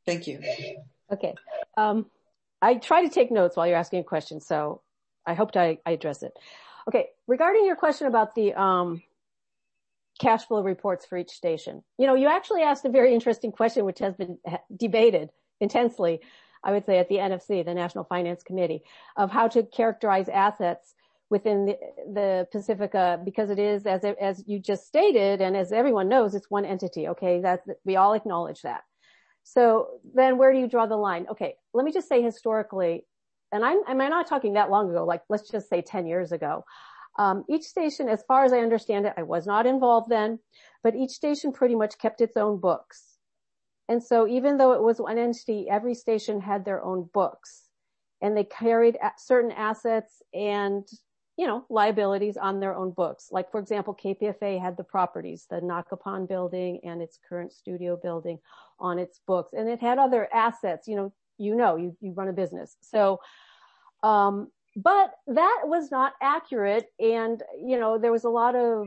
Thank you. Okay. I try to take notes while you're asking a question, so I hope I address it. Okay. Regarding your question about the cash flow reports for each station, you actually asked a very interesting question, which has been debated intensely, I would say, at the NFC, the National Finance Committee, of how to characterize assets within the Pacifica, because it is, as you just stated, and as everyone knows, it's one entity. Okay. We all acknowledge that. So then where do you draw the line? Okay. Let me just say historically, and I'm not talking that long ago, like let's just say 10 years ago. Each station, as far as I understand it, I was not involved then, but each station pretty much kept its own books. And so even though it was one entity, every station had their own books, and they carried certain assets and, liabilities on their own books. Like, for example, KPFA had the properties, the Nakapan building and its current studio building on its books. And it had other assets, you run a business. So, but that was not accurate. And, there was a lot of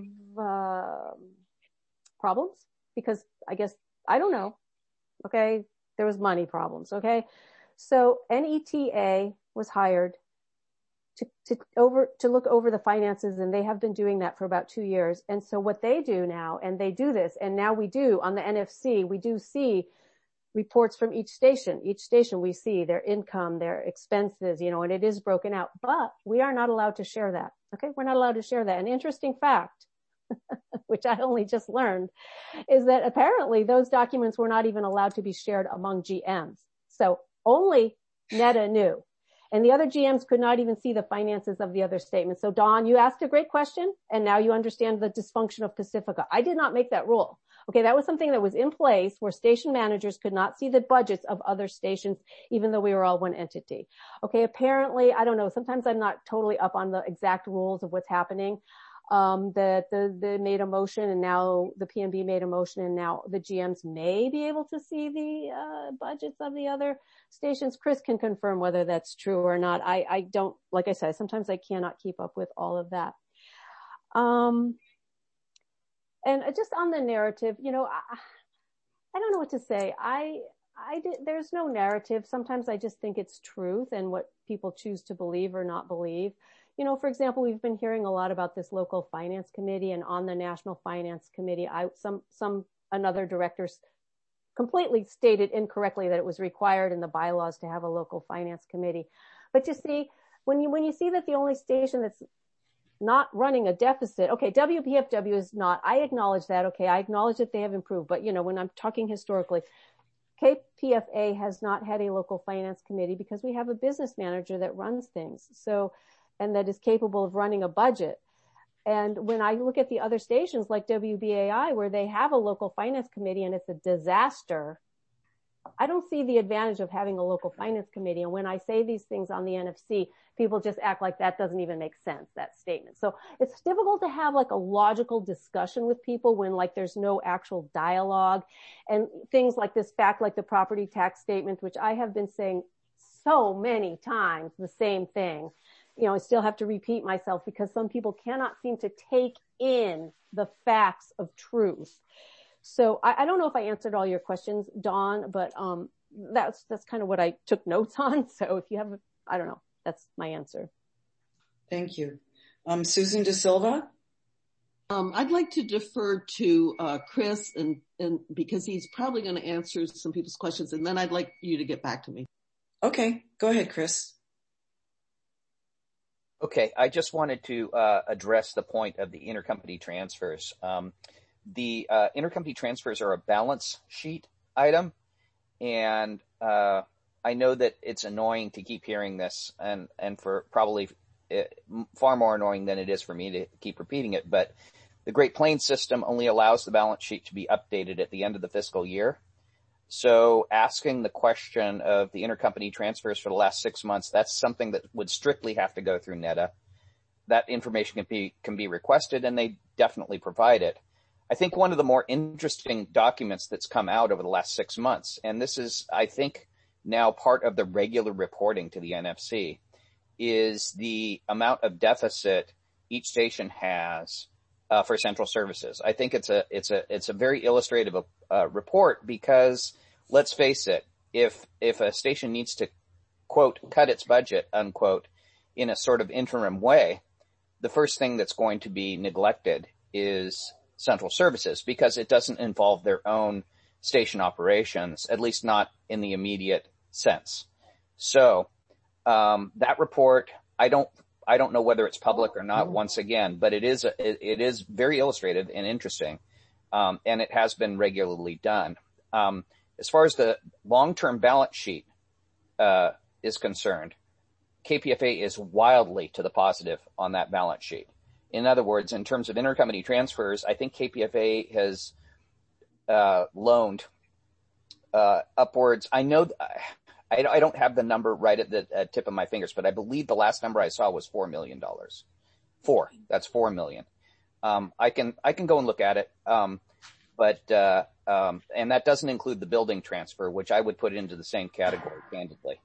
problems because I don't know. Okay. There was money problems. Okay. So NETA was hired to look over the finances, and they have been doing that for about 2 years. And so what they do now, and they do this, and now we do on the NFC, we do see reports from each station. Each station we see their income, their expenses, and it is broken out, but we are not allowed to share that. Okay. We're not allowed to share that. An interesting fact, which I only just learned, is that apparently those documents were not even allowed to be shared among GMs. So only NETA knew. And the other GMs could not even see the finances of the other statements. So Dawn, you asked a great question, and now you understand the dysfunction of Pacifica. I did not make that rule. Okay, that was something that was in place where station managers could not see the budgets of other stations, even though we were all one entity. Okay, apparently, I don't know, sometimes I'm not totally up on the exact rules of what's happening. They made a motion, and now the PMB made a motion, and now the GMs may be able to see the budgets of the other stations. Chris can confirm whether that's true or not. I don't, like I said, sometimes I cannot keep up with all of that. And just on the narrative, I don't know what to say. There's no narrative. Sometimes I just think it's truth and what people choose to believe or not believe. For example, we've been hearing a lot about this local finance committee, and on the National Finance Committee, another director completely stated incorrectly that it was required in the bylaws to have a local finance committee. But you see, when you see that the only station that's not running a deficit, okay, WPFW is not, I acknowledge that, okay, I acknowledge that they have improved, but when I'm talking historically, KPFA has not had a local finance committee because we have a business manager that runs things. So, and that is capable of running a budget. And when I look at the other stations like WBAI, where they have a local finance committee and it's a disaster, I don't see the advantage of having a local finance committee. And when I say these things on the NFC, people just act like that doesn't even make sense, that statement. So it's difficult to have like a logical discussion with people when like there's no actual dialogue, and things like this fact, like the property tax statement, which I have been saying so many times, the same thing. I still have to repeat myself because some people cannot seem to take in the facts of truth. So I don't know if I answered all your questions, Dawn, but that's kind of what I took notes on. So if you have, I don't know, that's my answer. Thank you. Susan De Silva? I'd like to defer to Chris, and because he's probably going to answer some people's questions, and then I'd like you to get back to me. Okay, go ahead, Chris. Okay, I just wanted to address the point of the intercompany transfers. The intercompany transfers are a balance sheet item, and I know that it's annoying to keep hearing this, and for probably far more annoying than it is for me to keep repeating it, but the Great Plains system only allows the balance sheet to be updated at the end of the fiscal year. So asking the question of the intercompany transfers for the last 6 months, that's something that would strictly have to go through NETA. That information can be requested, and they definitely provide it. I think one of the more interesting documents that's come out over the last 6 months, and this is, I think, now part of the regular reporting to the NFC, is the amount of deficit each station has for central services. I think it's a very illustrative report because, let's face it, if a station needs to, quote, cut its budget, unquote, in a sort of interim way, the first thing that's going to be neglected is central services, because it doesn't involve their own station operations, at least not in the immediate sense. So that report, I don't know whether it's public or not, once again, but it is very illustrative and interesting, and it has been regularly done. As far as the long-term balance sheet is concerned, KPFA is wildly to the positive on that balance sheet. In other words, in terms of intercompany transfers, I think KPFA has loaned upwards. I know I don't have the number right at the tip of my fingers, but I believe the last number I saw was $4 million. That's $4 million. I can go and look at it. But and that doesn't include the building transfer, which I would put into the same category, candidly.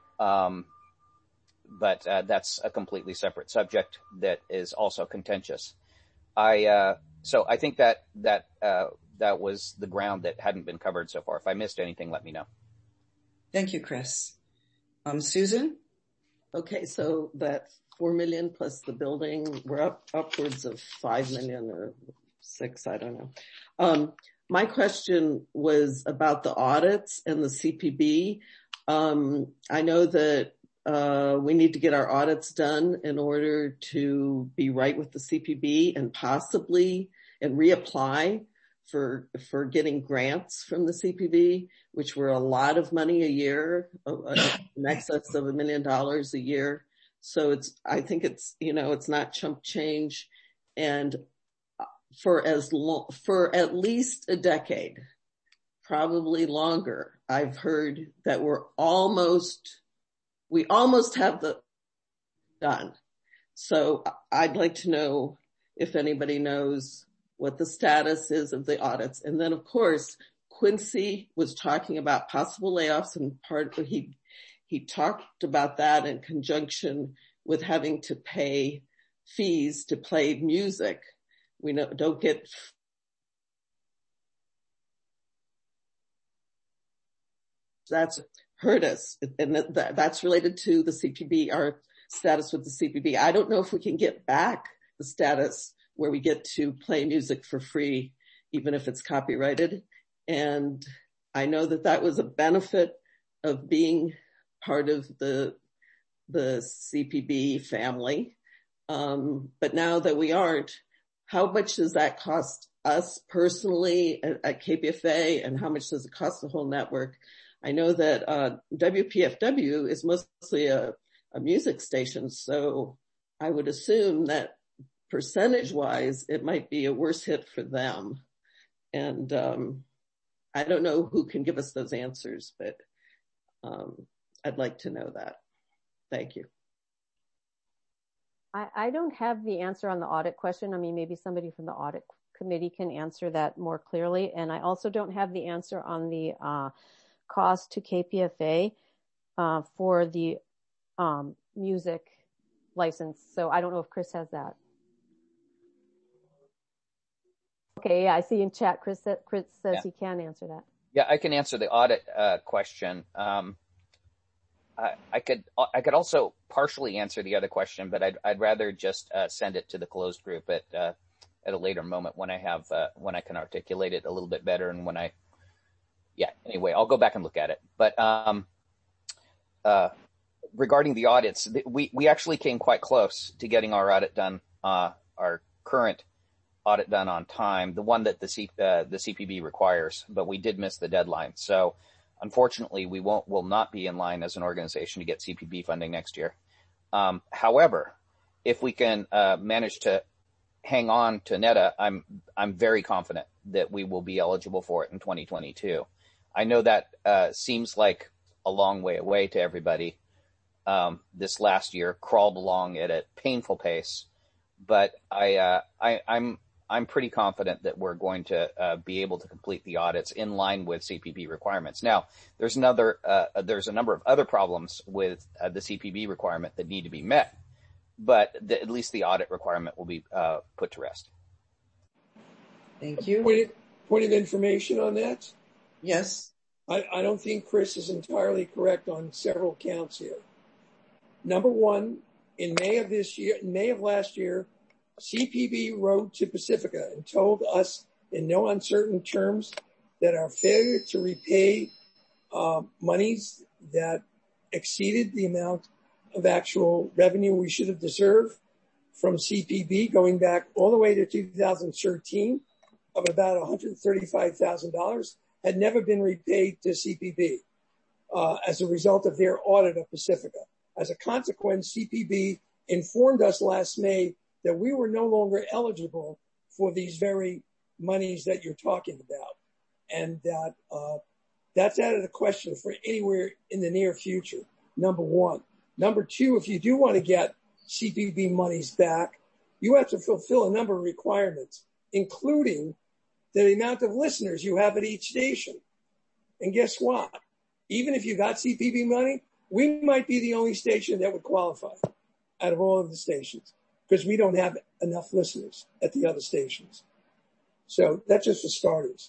But that's a completely separate subject that is also contentious. So I think that was the ground that hadn't been covered so far. If I missed anything, let me know. Thank you, Chris. Susan? Okay, so that 4 million plus the building, we're upwards of 5 million or 6, I don't know. My question was about the audits and the CPB. I know that we need to get our audits done in order to be right with the CPB and possibly and reapply for getting grants from the CPB, which were a lot of money a year, in excess of $1 million a year. So I think it's not chump change. And for at least a decade, probably longer, I've heard that we almost have the done. So I'd like to know if anybody knows what the status is of the audits. And then, of course, Quincy was talking about possible layoffs, and he talked about that in conjunction with having to pay fees to play music. We don't get that's hurt us, and that's related to the CPB, our status with the CPB. I don't know if we can get back the status where we get to play music for free, even if it's copyrighted. And I know that was a benefit of being part of the CPB family. But now that we aren't, how much does that cost us personally at KPFA, and how much does it cost the whole network? I know that WPFW is mostly a music station, so I would assume that percentage-wise, it might be a worse hit for them. And I don't know who can give us those answers, but I'd like to know that. Thank you. I don't have the answer on the audit question. I mean, maybe somebody from the audit committee can answer that more clearly. And I also don't have the answer on the cost to KPFA for the music license. So I don't know if Chris has that. Okay, yeah, I see in chat, Chris says he can answer that. Yeah, I can answer the audit question. I could also partially answer the other question, but I'd rather just send it to the closed group at a later moment when I can articulate it a little bit better, and anyway, I'll go back and look at it. But regarding the audits, we actually came quite close to getting our audit done, our current audit done on time, the one that the CPB requires, but we did miss the deadline. So unfortunately, we will not be in line as an organization to get CPB funding next year. However, if we can manage to hang on to NEDA, I'm very confident that we will be eligible for it in 2022. I know that seems like a long way away to everybody. This last year crawled along at a painful pace, but I'm pretty confident that we're going to be able to complete the audits in line with CPB requirements. Now, there's a number of other problems with the CPB requirement that need to be met, but at least the audit requirement will be put to rest. Thank you. Point of information on that? Yes. I don't think Chris is entirely correct on several counts here. Number one, in May of last year, CPB wrote to Pacifica and told us in no uncertain terms that our failure to repay monies that exceeded the amount of actual revenue we should have deserved from CPB going back all the way to 2013 of about $135,000 had never been repaid to CPB as a result of their audit of Pacifica. As a consequence, CPB informed us last May that we were no longer eligible for these very monies that you're talking about, and that that's out of the question for anywhere in the near future, number one. Number two, if you do want to get CPB monies back, you have to fulfill a number of requirements, including the amount of listeners you have at each station. And guess what? Even if you got CPB money, we might be the only station that would qualify out of all of the stations because we don't have enough listeners at the other stations. So that's just for starters.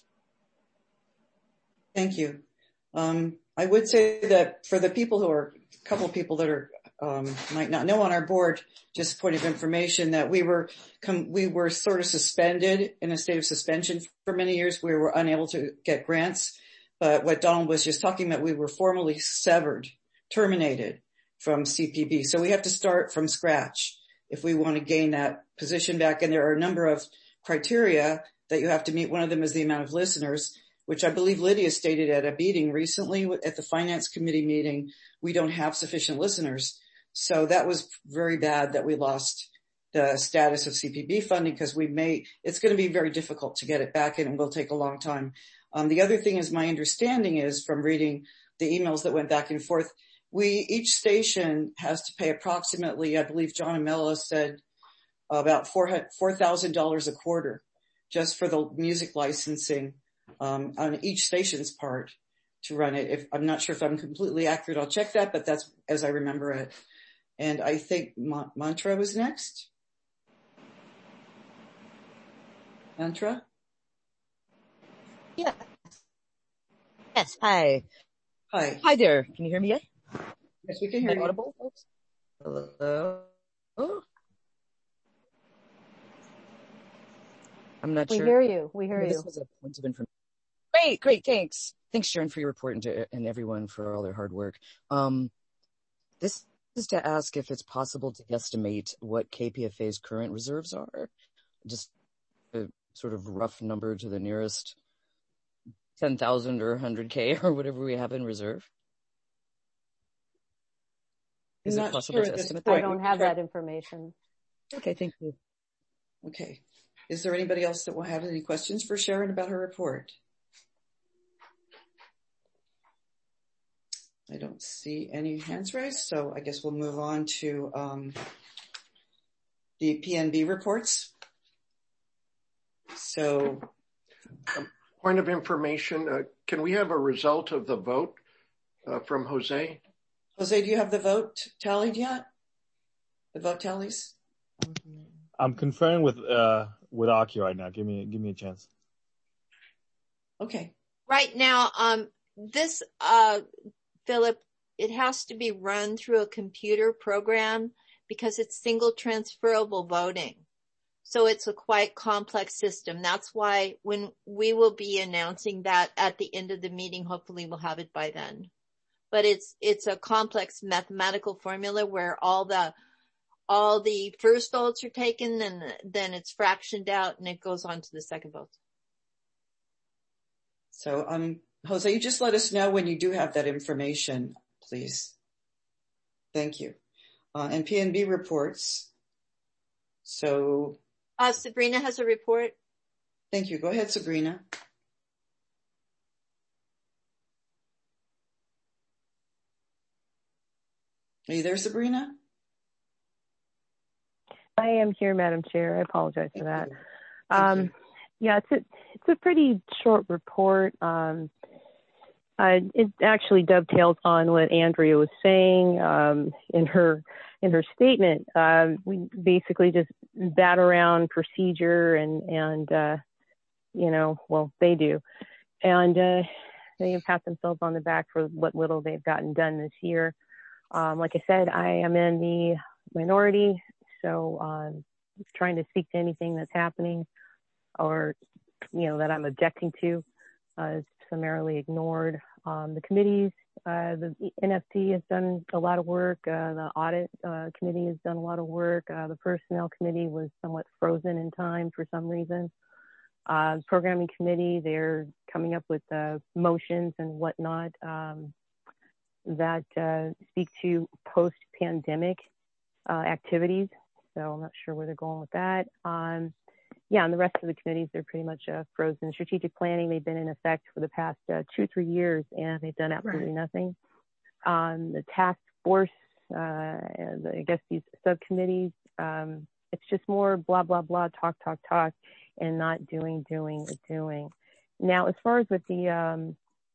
Thank you. I would say that for the people who are, a couple of people that are might not know on our board, just a point of information that we were sort of suspended in a state of suspension for many years. We were unable to get grants, but what Donald was just talking about, we were formally terminated from CPB. So we have to start from scratch if we want to gain that position back. And there are a number of criteria that you have to meet. One of them is the amount of listeners, which I believe Lydia stated at a meeting recently at the finance committee meeting. We don't have sufficient listeners. So that was very bad that we lost the status of CPB funding because it's going to be very difficult to get it back and it will take a long time. The other thing is my understanding is from reading the emails that went back and forth, each station has to pay approximately, I believe John Amella said about $4,000 a quarter just for the music licensing on each station's part to run it. I'm not sure if I'm completely accurate, I'll check that, but that's as I remember it. And I think Mantra was next. Mantra? Yeah. Yes. Hi. Hi. Hi there. Can you hear me yet? Yes, we can hear you. Audible, folks? Hello. Oh. I'm not sure. We hear you. We hear you. This was a point of information. Great. Thanks. Thanks, Sharon, for your report and everyone for all their hard work. This is to ask if it's possible to guesstimate what KPFA's current reserves are. Just a sort of rough number to the nearest 10,000 or 100K or whatever we have in reserve. Is it possible to estimate that? I don't have that information. Okay, thank you. Okay. Is there anybody else that will have any questions for Sharon about her report? I don't see any hands raised, so I guess we'll move on to the PNB reports. So, point of information, can we have a result of the vote from Jose? Jose, do you have the vote tallied yet? The vote tallies? I'm conferring with Aki right now. Give me a chance. Okay. Right now, this Philip, it has to be run through a computer program because it's single transferable voting. So it's a quite complex system. That's why when we will be announcing that at the end of the meeting, hopefully we'll have it by then. But it's a complex mathematical formula where all the first votes are taken and then it's fractioned out and it goes on to the second vote. So, Jose, you just let us know when you do have that information, please. Thank you. And PNB reports. So. Sabrina has a report. Thank you. Go ahead, Sabrina. Are you there, Sabrina? I am here, Madam Chair. I apologize for that. Yeah, it's a pretty short report. It actually dovetails on what Andrea was saying in her statement. We basically just bat around procedure and they do. And they pat themselves on the back for what little they've gotten done this year. Like I said, I am in the minority, so trying to speak to anything that's happening or, that I'm objecting to is summarily ignored. The committees, the NFC has done a lot of work. The audit committee has done a lot of work. The personnel committee was somewhat frozen in time for some reason. Programming committee, they're coming up with motions and whatnot that speak to post-pandemic activities. So I'm not sure where they're going with that. And the rest of the committees, they're pretty much frozen. Strategic planning, they've been in effect for the past 2-3 years, and they've done absolutely nothing. The task force, I guess these subcommittees, it's just more blah, blah, blah, talk, and not doing. Now, as far as with the,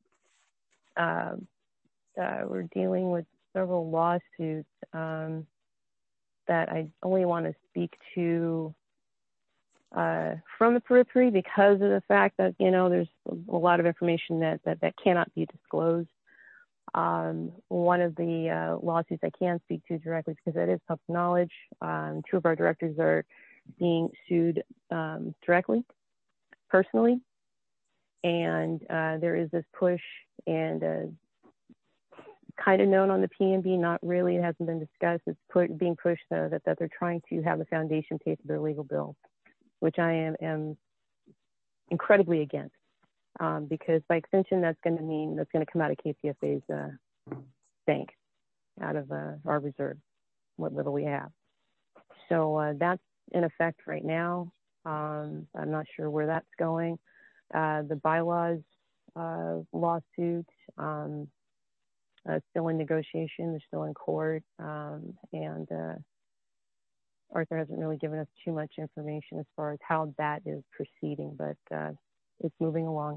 we're dealing with several lawsuits that I only want to speak to from the periphery because of the fact that, there's a lot of information that cannot be disclosed. One of the lawsuits I can speak to directly because that is public knowledge. 2 of our directors are being sued directly, personally. And there is this push and kind of known on the PNB, not really, it hasn't been discussed. It's being pushed that they're trying to have the foundation pay for their legal bills, which I am incredibly against, because by extension, that's going to mean that's going to come out of KPFA's bank, out of our reserve, what little we have. So that's in effect right now. I'm not sure where that's going. The bylaws lawsuit, still in negotiation. They're still in court, and Arthur hasn't really given us too much information as far as how that is proceeding, but it's moving along.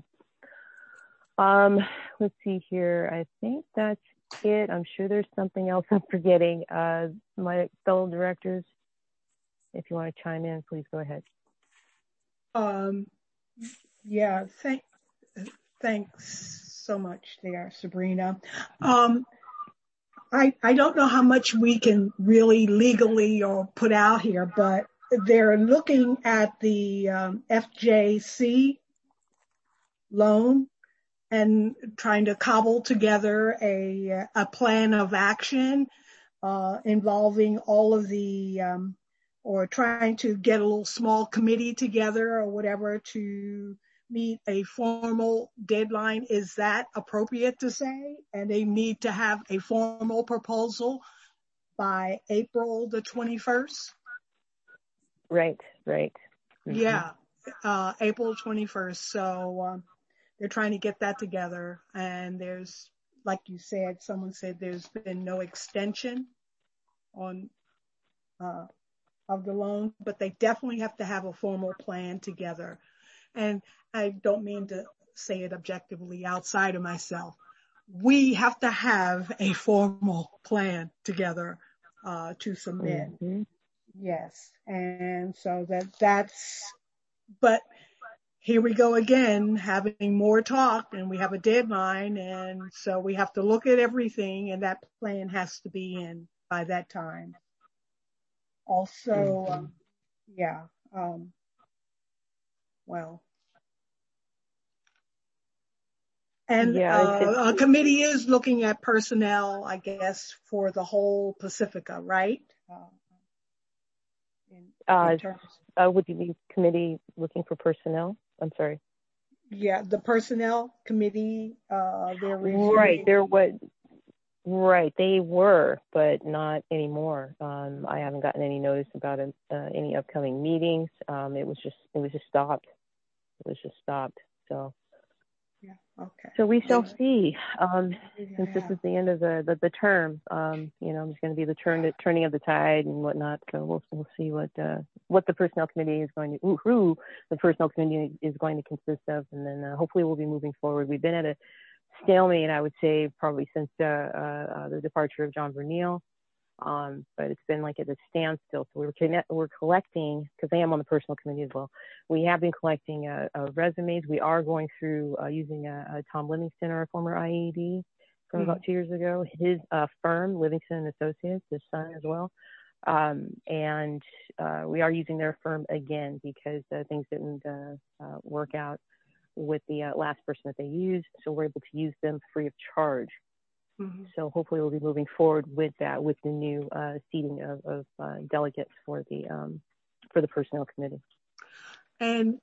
Let's see here. I think that's it. I'm sure there's something else I'm forgetting. My fellow directors, if you want to chime in, please go ahead. Thanks so much there, Sabrina. I don't know how much we can really legally or put out here, but they're looking at the FJC loan and trying to cobble together a plan of action involving all of the, or trying to get a little small committee together or whatever to meet a formal deadline. Is that appropriate to say? And they need to have a formal proposal by April the 21st? Right. Mm-hmm. Yeah, April 21st. So they're trying to get that together. And there's, like you said, someone said there's been no extension on of the loan, but they definitely have to have a formal plan together. And I don't mean to say it objectively outside of myself. We have to have a formal plan together to submit. Mm-hmm. Yes. And so but here we go again, having more talk, and we have a deadline. And so we have to look at everything, and that plan has to be in by that time. Also, and a committee is looking at personnel, I guess, for the whole Pacifica, right? Would you mean committee looking for personnel? I'm sorry. Yeah, the personnel committee, they're reviewing. Right, they were, but not anymore. I haven't gotten any notice about any upcoming meetings. It was just stopped. So. Yeah. Okay. So we shall see. Since this is the end of the term, it's going to be the turning of the tide and whatnot. So we'll see what the personnel committee is going to, who the personnel committee is going to consist of, and then hopefully we'll be moving forward. We've been at a stalemate, I would say, probably since the departure of John Vernile. But it's been like at a standstill. So we're collecting, because I am on the personal committee as well. We have been collecting resumes. We are going through using a Tom Livingston, our former IED from about 2 years ago. His firm, Livingston Associates, his son as well. And we are using their firm again because things didn't work out with the last person that they used. So we're able to use them free of charge. So hopefully we'll be moving forward with that, with the new seating of delegates for the personnel committee. And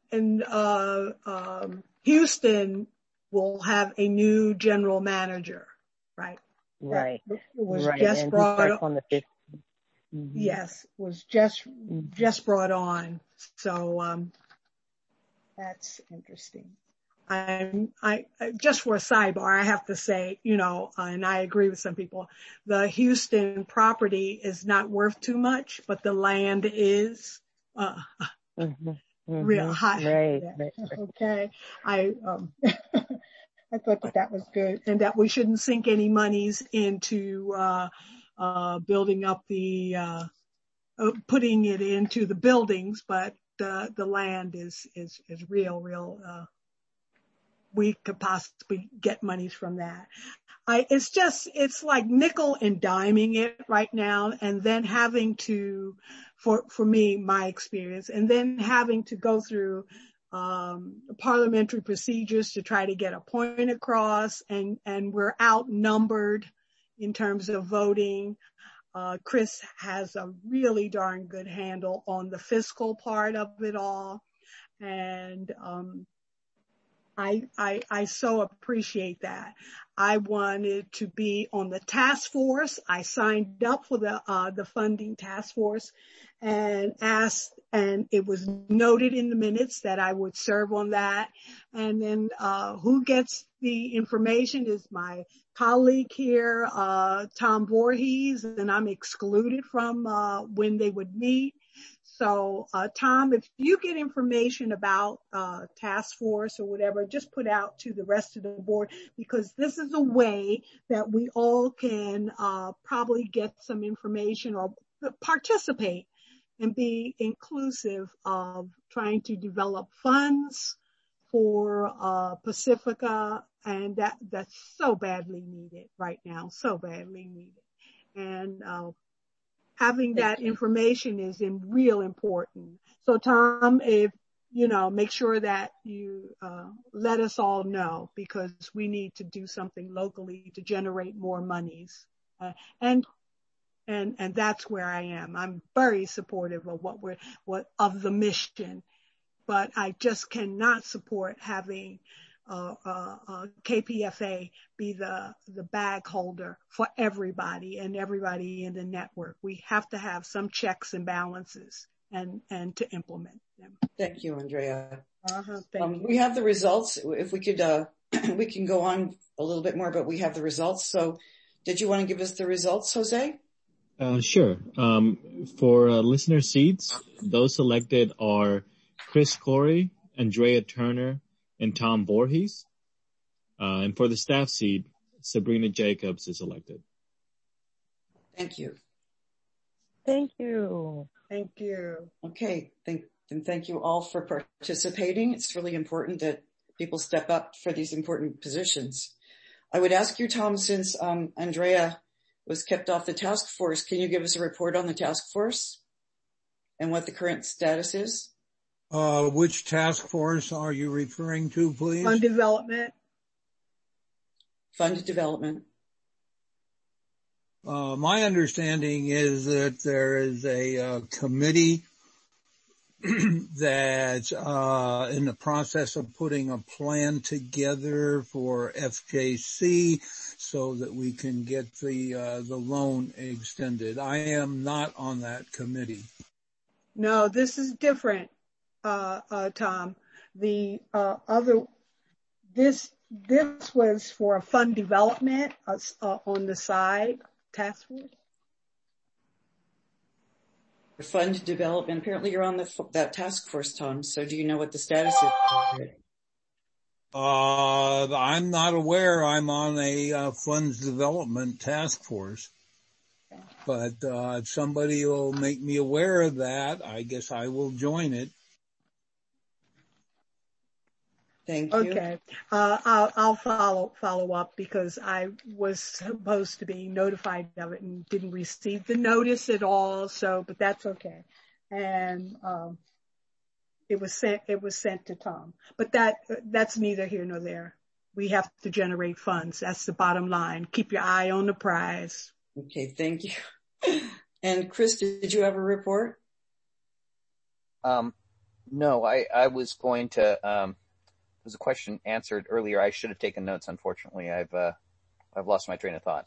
Houston will have a new general manager, right? Right. It was right. just and brought he starts on the 5th. Yes, was just brought on. So that's interesting. I just for a sidebar, I have to say, and I agree with some people, the Houston property is not worth too much, but the land is real high. Right. Okay. I thought that was good, and that we shouldn't sink any monies into building up the putting it into the buildings, but the land is real. We could possibly get monies from that. It's like nickel and diming it right now, and then having to, for me, my experience, and then having to go through parliamentary procedures to try to get a point across, and we're outnumbered in terms of voting. Chris has a really darn good handle on the fiscal part of it all. And, I so appreciate that. I wanted to be on the task force. I signed up for the funding task force and asked, and it was noted in the minutes that I would serve on that. And then, who gets the information is my colleague here, Tom Voorhees, and I'm excluded from, when they would meet. So, Tom, if you get information about task force or whatever, just put out to the rest of the board, because this is a way that we all can probably get some information or participate and be inclusive of trying to develop funds for Pacifica, and that's so badly needed right now, so badly needed. And having that information is real important. So Tom, if make sure that you let us all know, because we need to do something locally to generate more monies. And that's where I am. I'm very supportive of of the mission, but I just cannot support having KPFA be the bag holder for everybody and everybody in the network. We have to have some checks and balances and to implement them. Thank you, Andrea. Thank you. We have the results. If we could, we can go on a little bit more, but we have the results. So did you want to give us the results, Jose? Sure. For listener seats, those selected are Chris Corey, Andrea Turner, and Tom Voorhees. And for the staff seat, Sabrina Jacobs is elected. Thank you. Thank you. Thank you. Okay. Thank you all for participating. It's really important that people step up for these important positions. I would ask you, Tom, since Andrea was kept off the task force, can you give us a report on the task force and what the current status is? Which task force are you referring to, please? Fund development. Fund development. My understanding is that there is a committee that's in the process of putting a plan together for FJC so that we can get the loan extended. I am not on that committee. No, this is different, Tom. The this was for fund development on the side task force. Fund development. Apparently you're on that task force, Tom. So do you know what the status is? I'm not aware I'm on a funds development task force. But if somebody will make me aware of that, I guess I will join it. Thank you. Okay. I'll follow up because I was supposed to be notified of it and didn't receive the notice at all. So, but that's okay. And, it was sent to Tom, but that's neither here nor there. We have to generate funds. That's the bottom line. Keep your eye on the prize. Okay. Thank you. And Chris, did you have a report? No, I was going to, there was a question answered earlier. I should have taken notes. Unfortunately, I've lost my train of thought.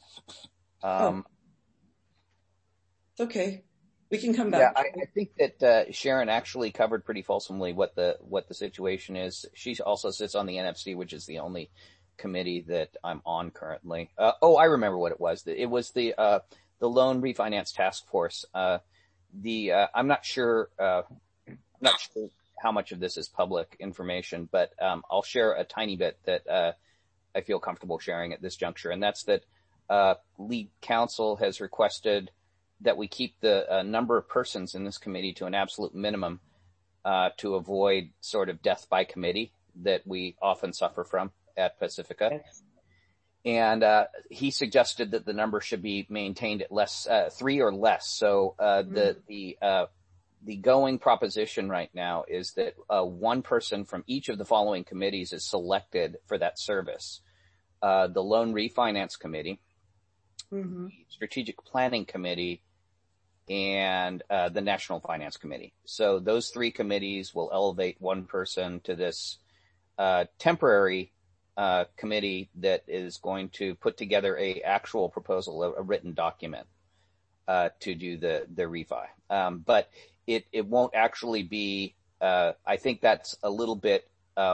It's okay. We can come back. Yeah, I think that Sharon actually covered pretty fulsomely what the situation is. She also sits on the NFC, which is the only committee that I'm on currently. I remember what it was. It was the loan refinance task force. I'm not sure how much of this is public information, but I'll share a tiny bit that I feel comfortable sharing at this juncture, and that's that lead counsel has requested that we keep the number of persons in this committee to an absolute minimum to avoid sort of death by committee that we often suffer from at Pacifica. Yes. And he suggested that the number should be maintained at 3 or less. So the going proposition right now is that one person from each of the following committees is selected for that service. The Loan Refinance Committee, the Strategic Planning Committee, and the National Finance Committee. So those 3 committees will elevate one person to this temporary committee that is going to put together a actual proposal, a written document to do the refi. But it won't actually be, I think that's a little bit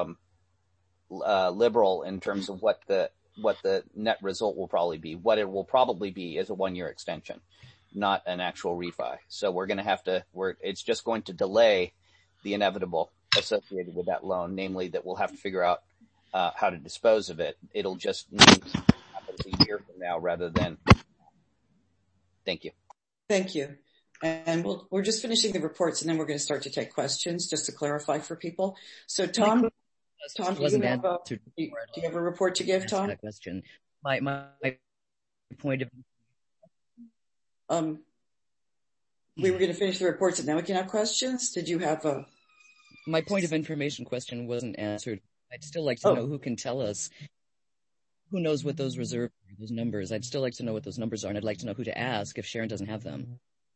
liberal in terms of what the net result will probably be. What it will probably be is a 1-year extension, not an actual refi. So we're going to have to, it's just going to delay the inevitable associated with that loan, namely that we'll have to figure out how to dispose of it. It'll just mean it happens a year from now rather than. Thank you. Thank you. And we're just finishing the reports and then we're going to start to take questions just to clarify for people. So Tom, do you have a report to give, Tom? That question. My point of we were going to finish the reports and now we can have questions. Did you have my point of information question wasn't answered. I'd still like to know who can tell us, who knows what those reserves are, those numbers. I'd still like to know what those numbers are, and I'd like to know who to ask if Sharon doesn't have them.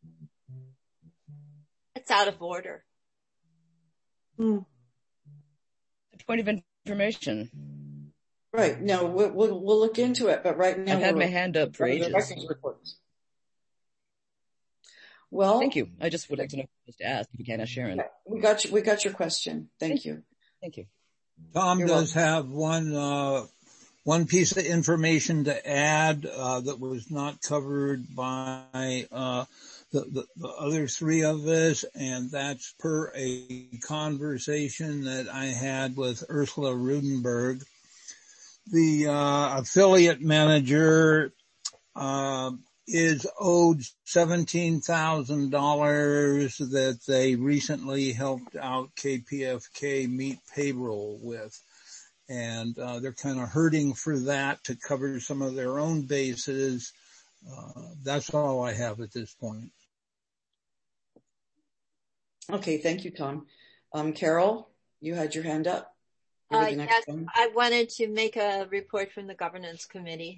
It's out of order. The point of information. Right. No, we'll look into it, but right now I've had my hand up for ages. Well, thank you. I just would like to know who to ask if you can't ask Sharon. We got your question. Thank you. Thank you. Tom does have one piece of information to add that was not covered by the other 3 of us, and that's per a conversation that I had with Ursula Rudenberg. The affiliate manager is owed $17,000 that they recently helped out KPFK meet payroll with. And they're kind of hurting for that to cover some of their own bases. That's all I have at this point. Okay, thank you, Tom. Carol, you had your hand up. Yes, I wanted to make a report from the governance committee.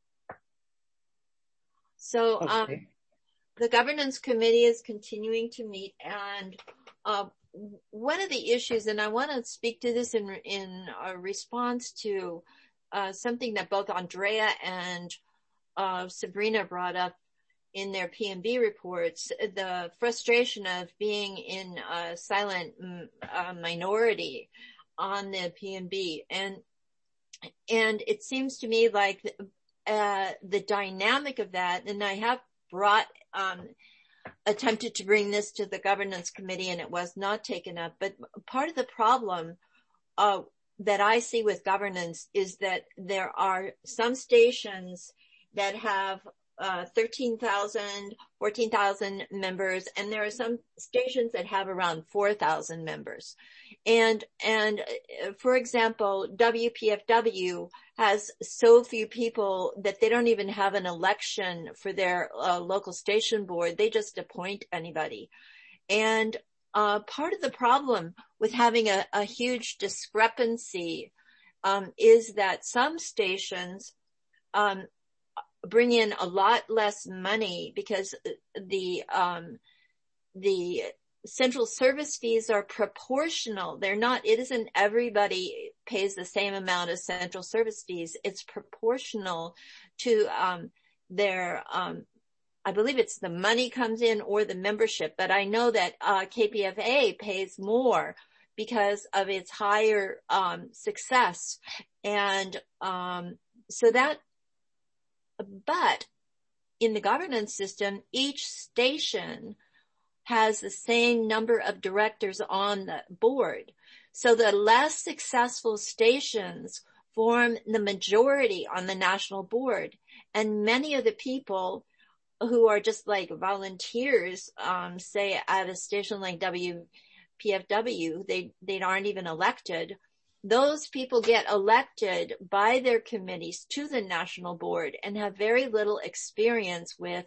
So the governance committee is continuing to meet, and one of the issues, and I want to speak to this in a response to something that both Andrea and Sabrina brought up in their PMB reports, the frustration of being in a silent minority on the PMB. And it seems to me like the dynamic of that, and I have attempted to bring this to the governance committee and it was not taken up. But part of the problem that I see with governance is that there are some stations that have 13,000, 14,000 members, and there are some stations that have around 4,000 members. And for example, WPFW has so few people that they don't even have an election for their local station board. They just appoint anybody. And part of the problem with having a huge discrepancy is that some stations bring in a lot less money because the central service fees are proportional. It isn't everybody pays the same amount as central service fees. It's proportional to their I believe it's the money comes in or the membership, but I know that KPFA pays more because of its higher success. And but in the governance system, each station has the same number of directors on the board. So the less successful stations form the majority on the national board. And many of the people who are just like volunteers, say at a station like WPFW, they aren't even elected. Those people get elected by their committees to the national board and have very little experience with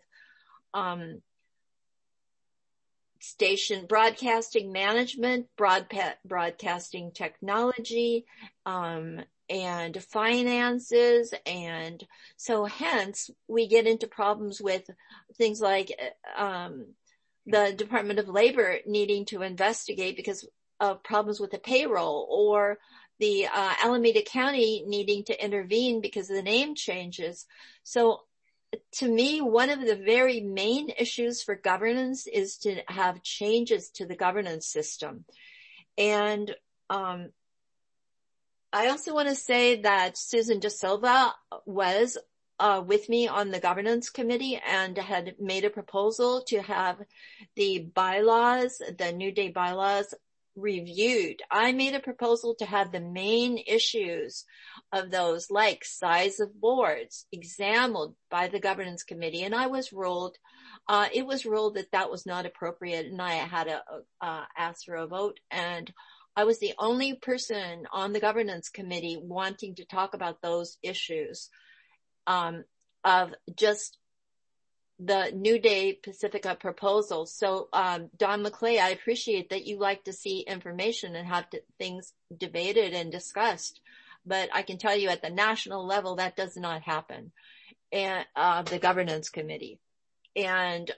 station broadcasting management, broadcasting technology, and finances. And so hence we get into problems with things like the Department of Labor needing to investigate because of problems with the payroll, or the Alameda County needing to intervene because of the name changes. So to me, one of the very main issues for governance is to have changes to the governance system. And I also want to say that Susan De Silva was with me on the governance committee and had made a proposal to have the bylaws, the New Day bylaws, reviewed. I made a proposal to have the main issues of those, like size of boards, examined by the governance committee, and it was ruled that was not appropriate, and I had to ask for a vote, and I was the only person on the governance committee wanting to talk about those issues of just the New Day Pacifica proposal. So, Don McClay, I appreciate that you like to see information and have things debated and discussed, but I can tell you at the national level, that does not happen. And, the governance committee. And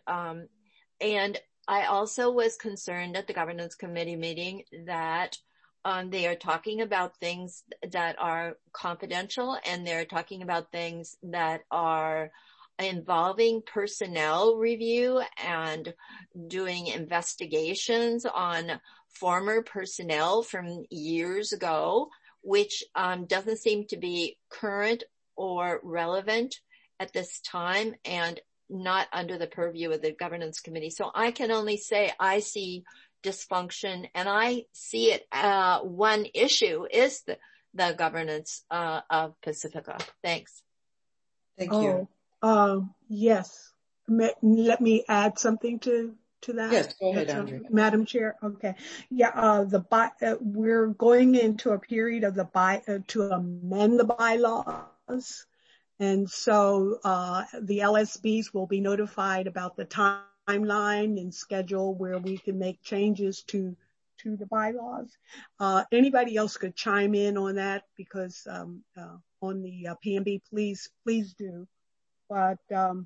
I also was concerned at the governance committee meeting that, they are talking about things that are confidential, and they're talking about things that are involving personnel review and doing investigations on former personnel from years ago, which doesn't seem to be current or relevant at this time and not under the purview of the governance committee. So I can only say I see dysfunction, and I see it. One issue is the governance of Pacifica. Thanks. Thank you. Yes. Let me add something to that. Yes, go ahead, Andrea. Madam Chair. Okay. Yeah. We're going into a period of to amend the bylaws. And so, the LSBs will be notified about the timeline and schedule where we can make changes to the bylaws. Anybody else could chime in on that, because, on the PMB, please do. But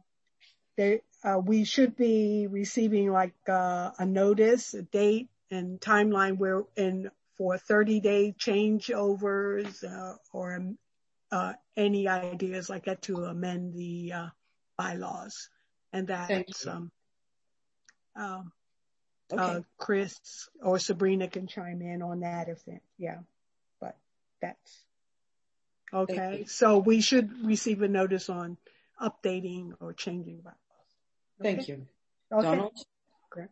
we should be receiving like a notice, a date, and timeline for 30-day changeovers or any ideas like that to amend the bylaws. And that's okay. Chris or Sabrina can chime in on that but that's okay. So we should receive a notice on updating or changing bylaws. Okay? Thank you. Okay. Donald? Okay.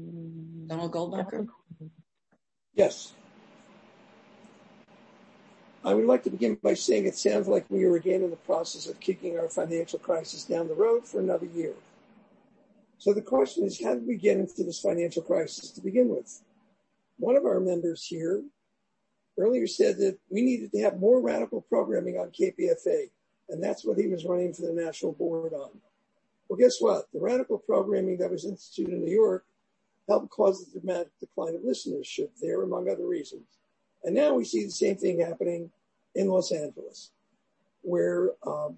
Donald Goldmacher? Yes. I would like to begin by saying it sounds like we are again in the process of kicking our financial crisis down the road for another year. So the question is, how did we get into this financial crisis to begin with? One of our members here earlier said that we needed to have more radical programming on KPFA, and that's what he was running for the national board on. Well, guess what? The radical programming that was instituted in New York helped cause the dramatic decline of listenership there, among other reasons. And now we see the same thing happening in Los Angeles, where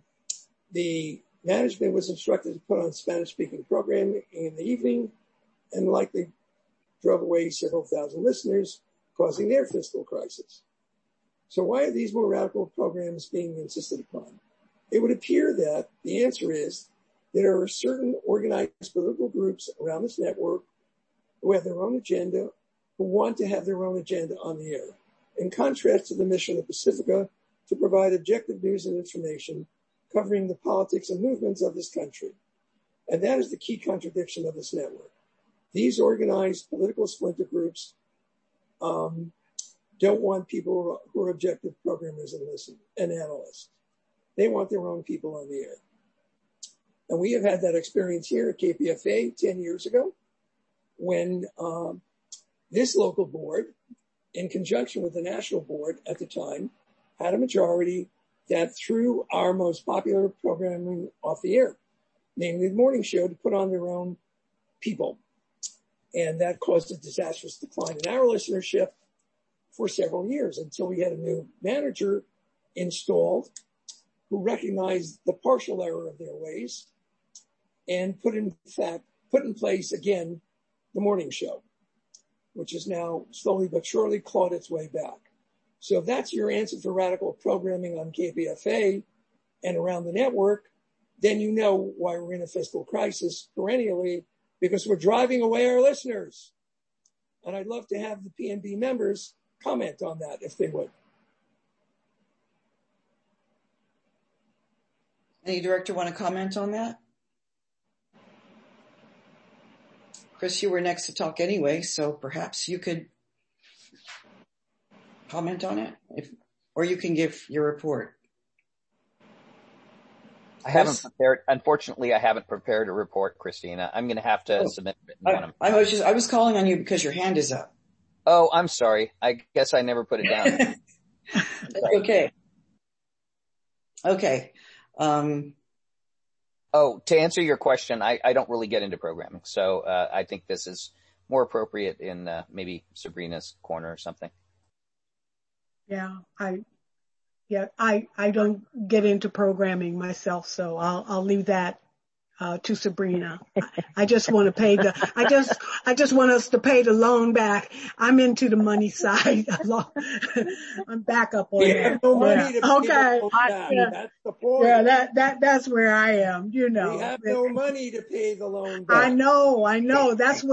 the management was instructed to put on Spanish-speaking programming in the evening and likely drove away several thousand listeners, causing their fiscal crisis. So why are these more radical programs being insisted upon? It would appear that the answer is there are certain organized political groups around this network who have their own agenda, who want to have their own agenda on the air, in contrast to the mission of Pacifica to provide objective news and information covering the politics and movements of this country. And that is the key contradiction of this network. These organized political splinter groups don't want people who are objective programmers and analysts. They want their own people on the air. And we have had that experience here at KPFA 10 years ago when this local board, in conjunction with the national board at the time, had a majority that threw our most popular programming off the air, namely the morning show, to put on their own people. And that caused a disastrous decline in our listenership for several years until we had a new manager installed who recognized the partial error of their ways and put in place again the morning show, which is now slowly but surely clawed its way back. So if that's your answer for radical programming on KPFA and around the network, then you know why we're in a fiscal crisis perennially, because we're driving away our listeners. And I'd love to have the PNB members comment on that if they would. Any director want to comment on that? Chris, you were next to talk anyway, so perhaps you could comment on it, or you can give your report. Unfortunately, I haven't prepared a report, Christina. I'm going to have to submit it. I was calling on you because your hand is up. Oh, I'm sorry. I guess I never put it down. Okay. To answer your question, I don't really get into programming. So, I think this is more appropriate in, maybe Sabrina's corner or something. Yeah, I don't get into programming myself, so I'll leave that to Sabrina. I just want to pay I just want us to pay the loan back. I'm into the money side. I'm back up on that. No money to pay okay. The loan back. Yeah. That's the point. Yeah, that's where I am, you know. We have no money to pay the loan back. I know. That's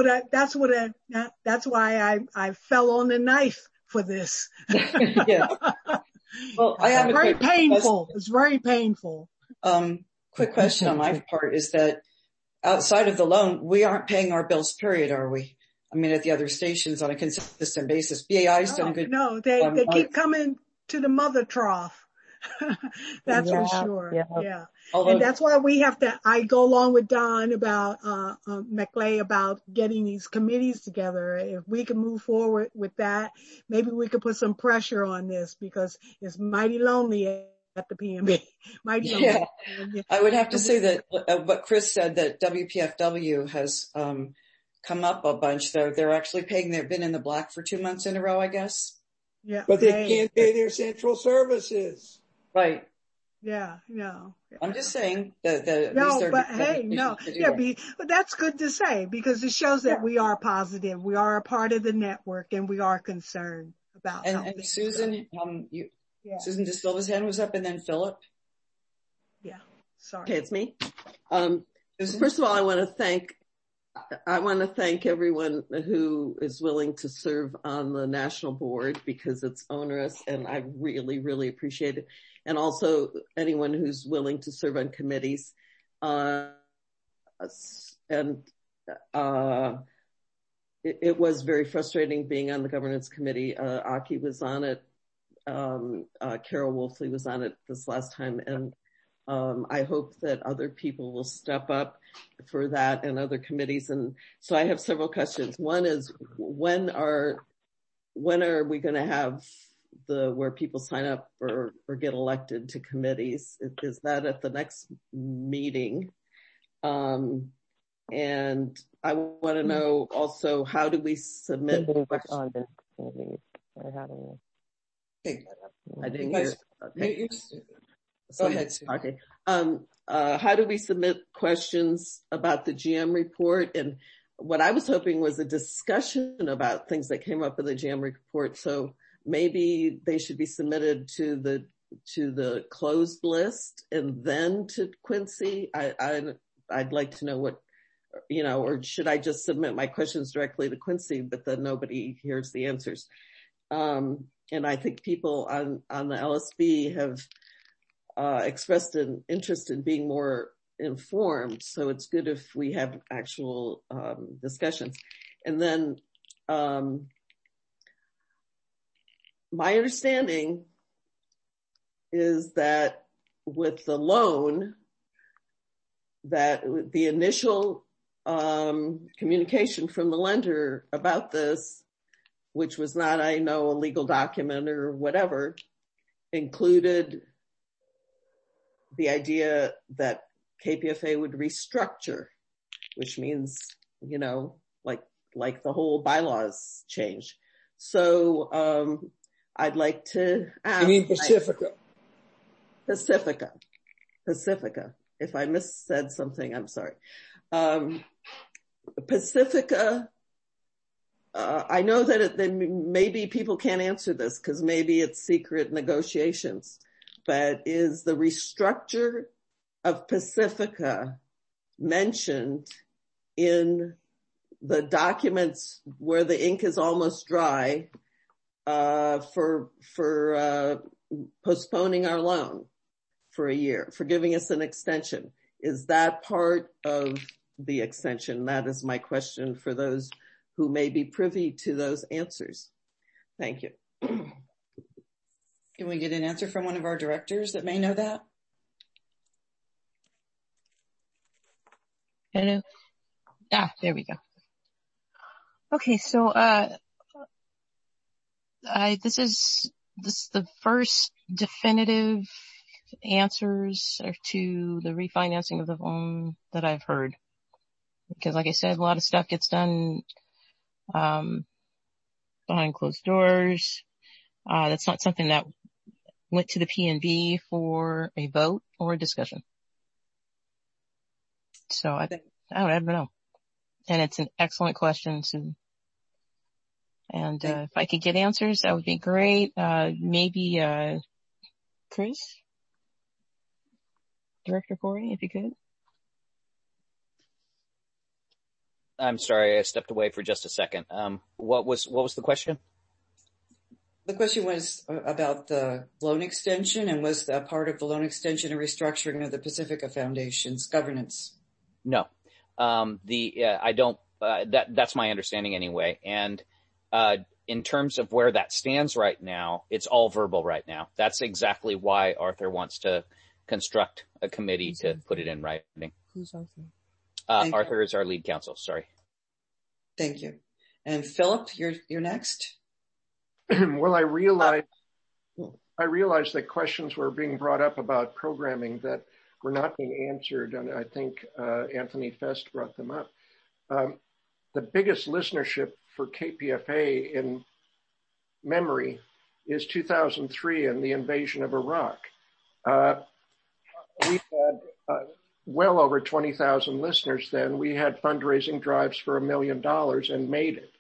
why I fell on the knife for this. Yeah. Well, I have very painful. It's very painful. Quick question on my part is that outside of the loan, we aren't paying our bills, period, are we? I mean, at the other stations on a consistent basis. BAI's done good. No, they keep coming to the mother trough. That's for sure. Yeah. Although, and that's why I go along with Don about, McClay about getting these committees together. If we can move forward with that, maybe we could put some pressure on this because it's mighty lonely at the PNB. Mighty lonely. Yeah. I would have to say that what Chris said, that WPFW has, come up a bunch. They're actually paying, they've been in the black for 2 months in a row, I guess. Yeah. But they can't pay their central services. Right. Yeah, no. I'm just saying but that's good to say because it shows that we are positive. We are a part of the network and we are concerned about. And Susan, Susan De Silva's hand was up, and then Philip. Yeah, sorry. Okay, it's me. First of all, I want to thank everyone who is willing to serve on the national board because it's onerous and I really, really appreciate it. And also anyone who's willing to serve on committees. It was very frustrating being on the governance committee. Aki was on it. Carol Wolfley was on it this last time, and I hope that other people will step up for that and other committees. And so I have several questions. One is, when are we going to have where people sign up or get elected to committees? Is that at the next meeting? And I want to know also, how do we submit questions? Okay. I didn't hear. Okay. Go ahead, Sue. Okay. How do we submit questions about the GM report? And what I was hoping was a discussion about things that came up in the GM report. So maybe they should be submitted to the closed list and then to Quincy. I'd like to know what, or should I just submit my questions directly to Quincy, but then nobody hears the answers? And I think people on the LSB have expressed an interest in being more informed. So it's good if we have actual discussions. And then my understanding is that with the loan, that the initial communication from the lender about this, which was not, I know, a legal document or whatever, included the idea that KPFA would restructure, which means, like the whole bylaws change. So I'd like to ask. You mean Pacifica? Pacifica. If I missaid something, I'm sorry. Pacifica, I know that maybe people can't answer this because maybe it's secret negotiations, but is the restructure of Pacifica mentioned in the documents where the ink is almost dry for postponing our loan for a year, for giving us an extension? Is that part of the extension? That is my question for those who may be privy to those answers. Thank you. Can we get an answer from one of our directors that may know that? Hello. There we go. Okay, so this is the first definitive answers to the refinancing of the loan that I've heard. Because like I said, a lot of stuff gets done behind closed doors. That's not something that went to the PNB for a vote or a discussion. So I don't know. And it's an excellent question, Susan. And if I could get answers, that would be great. Maybe Chris? Director Corey, if you could. I'm sorry, I stepped away for just a second. What was the question? The question was about the loan extension, and was a part of the loan extension and restructuring of the Pacifica Foundation's governance? No. I don't, that's my understanding anyway. And, in terms of where that stands right now, it's all verbal right now. That's exactly why Arthur wants to construct a committee to put it in writing. Who's Arthur? Arthur is our lead counsel. Sorry. Thank you. And Philip, you're next. Well, I realized that questions were being brought up about programming that were not being answered, and I think Anthony Fest brought them up. The biggest listenership for KPFA in memory is 2003 and the invasion of Iraq. We had well over 20,000 listeners then. We had fundraising drives for $1 million and made it.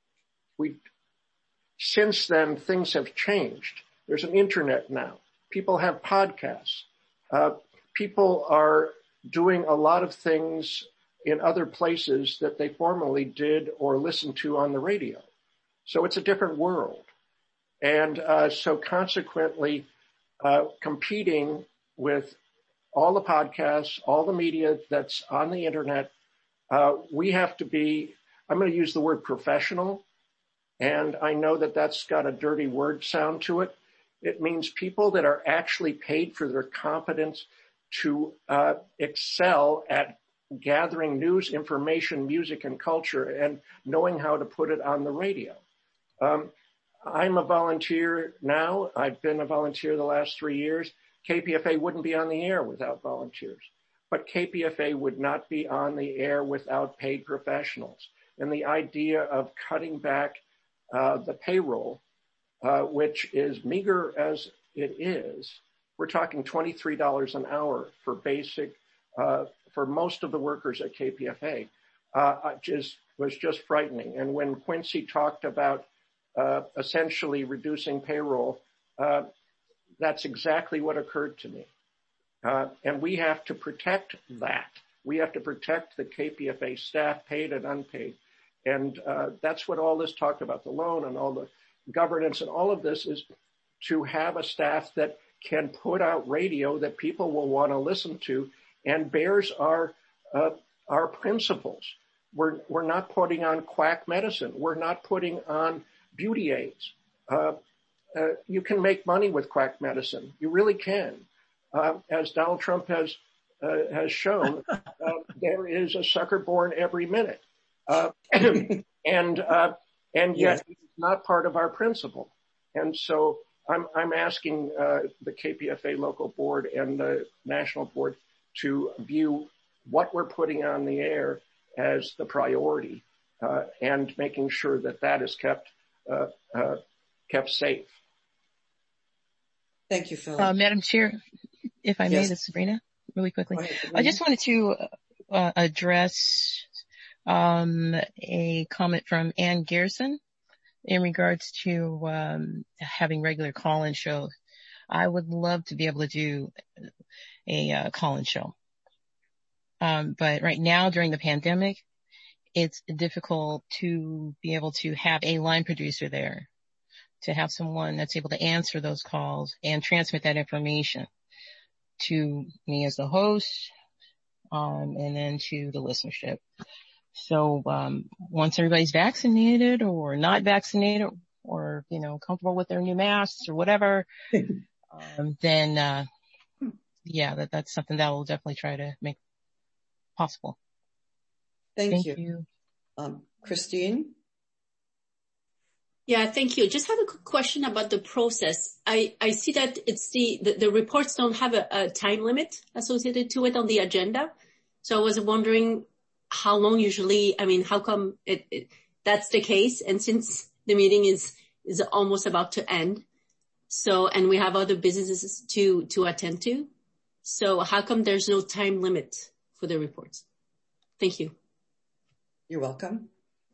Since then, things have changed. There's an internet now. People have podcasts. People are doing a lot of things in other places that they formerly did or listened to on the radio. So it's a different world. And so consequently, competing with all the podcasts, all the media that's on the internet, we have to be, I'm going to use the word professional. And I know that that's got a dirty word sound to it, It means people that are actually paid for their competence to excel at gathering news, information, music, and culture, and knowing how to put it on the radio. I'm a volunteer now. I've been a volunteer the last 3 years. KPFA wouldn't be on the air without volunteers, but KPFA would not be on the air without paid professionals. And the idea of cutting back the payroll, which is meager as it is, we're talking $23 an hour for basic, for most of the workers at KPFA, was just frightening. And when Quincy talked about essentially reducing payroll, that's exactly what occurred to me. And we have to protect that. We have to protect the KPFA staff, paid and unpaid. And that's what all this talk about, the loan and all the governance and all of this, is to have a staff that can put out radio that people will want to listen to and bears our principles. We're not putting on quack medicine. We're not putting on beauty aids. You can make money with quack medicine. You really can. As Donald Trump has shown, there is a sucker born every minute. And yet it's not part of our principle. And so I'm asking the KPFA local board and the national board to view what we're putting on the air as the priority, and making sure that is kept safe. Thank you, Phil. Madam Chair, if I may, this is Sabrina, really quickly. I just wanted to address a comment from Ann Garrison in regards to having regular call-in shows. I would love to be able to do a call-in show. But right now, during the pandemic, it's difficult to be able to have a line producer there, to have someone that's able to answer those calls and transmit that information to me as the host, and then to the listenership. So, once everybody's vaccinated or not vaccinated or, comfortable with their new masks or whatever, then, that's something that we'll definitely try to make possible. Thank you. Christine? Yeah, thank you. Just have a quick question about the process. I see that it's the reports don't have a time limit associated to it on the agenda. So I was wondering how long usually, how come that's the case? And since the meeting is almost about to end, and we have other businesses to attend to. So how come there's no time limit for the reports? Thank you. You're welcome.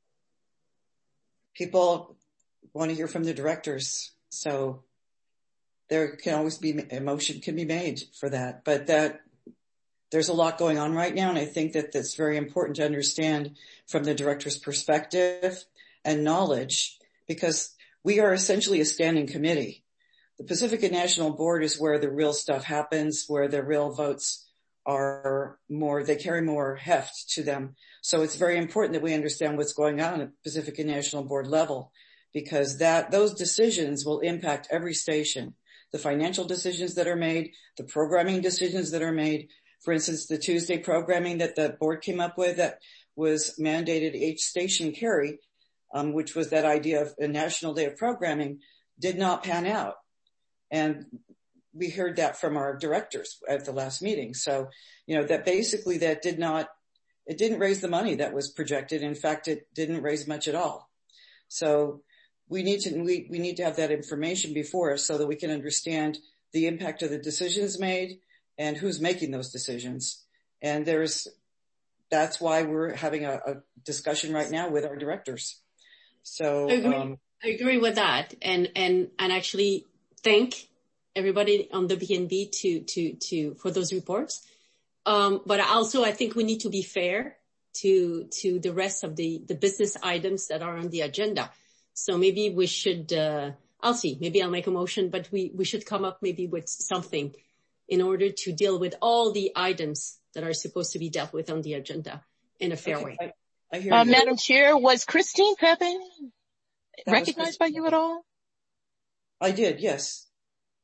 People want to hear from the directors, so there can always be a motion can be made for that, but there's a lot going on right now, and I think that that's very important to understand from the director's perspective and knowledge, because we are essentially a standing committee. The Pacifica National Board is where the real stuff happens, where the real votes are more, they carry more heft to them. So it's very important that we understand what's going on at Pacifica National Board level, because those decisions will impact every station. The financial decisions that are made, the programming decisions that are made. For instance, the Tuesday programming that the board came up with that was mandated each station carry, which was that idea of a national day of programming, did not pan out. And we heard that from our directors at the last meeting. So, that basically it didn't raise the money that was projected. In fact, it didn't raise much at all. So we need to have that information before us so that we can understand the impact of the decisions made and who's making those decisions. And that's why we're having a discussion right now with our directors. So I agree with that, and actually thank everybody on the BNB for those reports. But also I think we need to be fair to the rest of the business items that are on the agenda. So maybe we should, I'll see, maybe I'll make a motion, but we should come up maybe with something in order to deal with all the items that are supposed to be dealt with on the agenda in a fair way. I hear you. Madam Chair, was Christine Pepin recognized by you at all? I did, yes.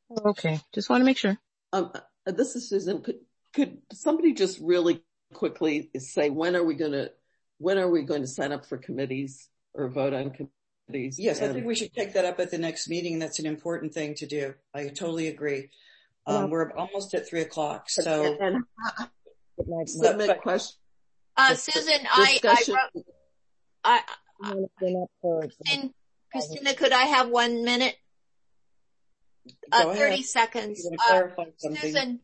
Okay. Just want to make sure. This is Susan. Could somebody just really quickly say when are we going to sign up for committees or vote on committees? Yes, I think we should take that up at the next meeting. That's an important thing to do. I totally agree. We're almost at 3:00, so submit questions. Susan, Christina, could I have 1 minute? 30 seconds. Susan,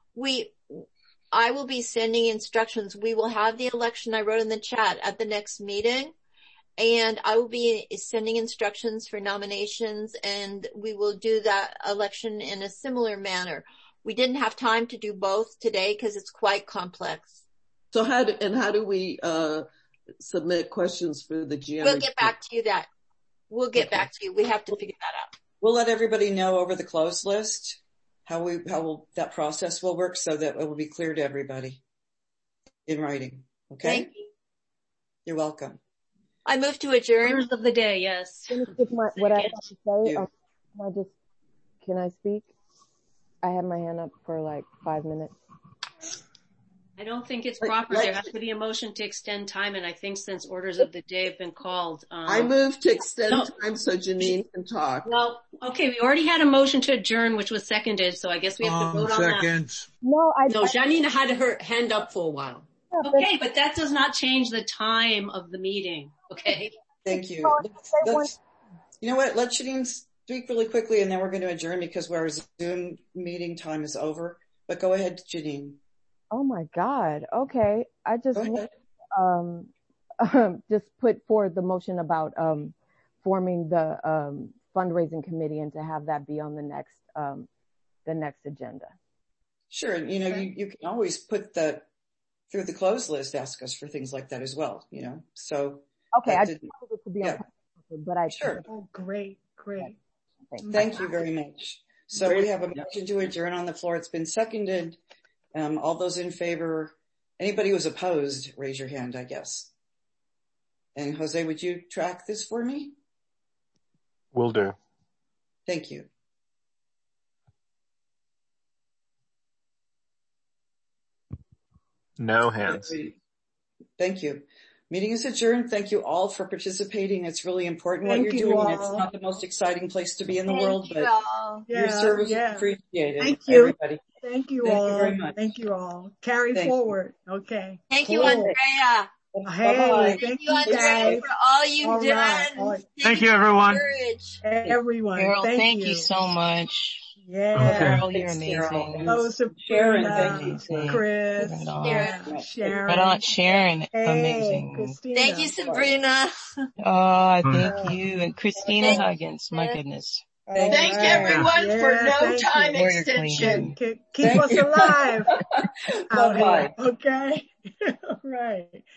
I will be sending instructions. We will have the election I wrote in the chat at the next meeting, and I will be sending instructions for nominations, and we will do that election in a similar manner. We didn't have time to do both today because it's quite complex. So how do we submit questions for the GM? We'll get back to you We'll get back to you. We have to figure that out. We'll let everybody know over the closed list how that process will work so that it will be clear to everybody in writing. Okay? Thank you. You're welcome. I move to adjourn. Orders of the day, yes. What I have to say, can I speak? I have my hand up for like 5 minutes. I don't think it's proper. There has to be a motion to extend time, and I think since orders of the day have been called. I move to extend time so Janine can talk. Well, okay, we already had a motion to adjourn, which was seconded, so I guess we have to vote on that. No, Janine had her hand up for a while. Okay, but that does not change the time of the meeting, okay? Thank you. You know what? Let Janine speak really quickly, and then we're going to adjourn because our Zoom meeting time is over. But go ahead, Janine. Oh my God. Okay. I just just put forward the motion about forming the fundraising committee and to have that be on the next agenda. Sure. And you can always put that through the closed list, ask us for things like that as well, So okay, I just wanted it to be on but sure. Oh, great. Thank you very much. So we have a motion to adjourn on the floor. It's been seconded. All those in favor, anybody who's opposed, raise your hand, I guess. And Jose, would you track this for me? Will do. Thank you. No hands. Thank you. Meeting is adjourned. Thank you all for participating. It's really important what you're doing. All. It's not the most exciting place to be in the world, but your service is appreciated. Thank you. Everybody. Thank you all. You very much. Thank you all. Carry forward. Okay. Thank you, Andrea. Hey, thank you, Andrea, for all you've done. Right. Thank you, everyone. Everyone. Carol, thank you so much. Yeah. Carol, you're amazing. Sharon, thank you. Chris. Sharon, amazing. Christina. Thank you, Sabrina. Oh, thank you. And Christina Huggins, my goodness. Thank everyone for no time extension. Keep us alive. Bye-bye. Okay. All right.